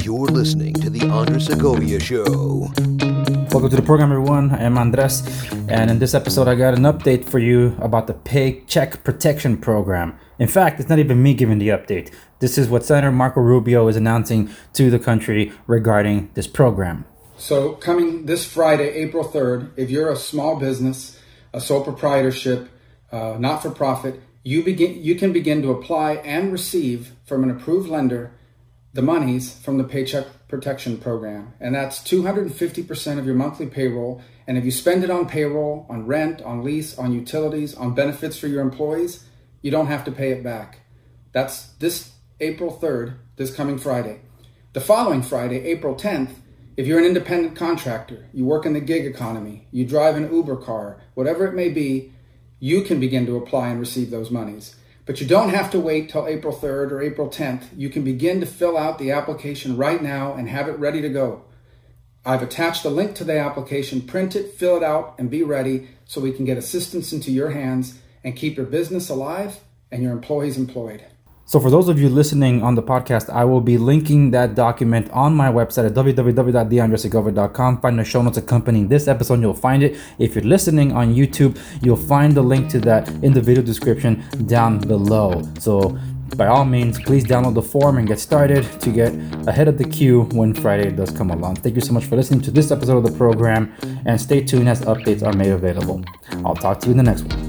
You're listening to The Andres Segovia Show. Welcome to the program, everyone. I am Andres, and in this episode, I got an update for you about the Paycheck Protection Program. In fact, it's not even me giving the update. This is what Senator Marco Rubio is announcing to the country regarding this program. So coming this Friday, April 3rd, if you're a small business, a sole proprietorship, not-for-profit, you can begin to apply and receive from an approved lender the monies from the Paycheck Protection Program. And that's 250% of your monthly payroll. And if you spend it on payroll, on rent, on lease, on utilities, on benefits for your employees, you don't have to pay it back. That's this April 3rd, this coming Friday. The following Friday, April 10th, if you're an independent contractor, you work in the gig economy, you drive an Uber car, whatever it may be, you can begin to apply and receive those monies. But you don't have to wait till April 3rd or April 10th. You can begin to fill out the application right now and have it ready to go. I've attached a link to the application. Print it, fill it out, and be ready so we can get assistance into your hands and keep your business alive and your employees employed. So for those of you listening on the podcast, I will be linking that document on my website at www.theandresegovia.com. Find the show notes accompanying this episode. You'll find it. If you're listening on YouTube, you'll find the link to that in the video description down below. So by all means, please download the form and get started to get ahead of the queue when Friday does come along. Thank you so much for listening to this episode of the program, and stay tuned as updates are made available. I'll talk to you in the next one.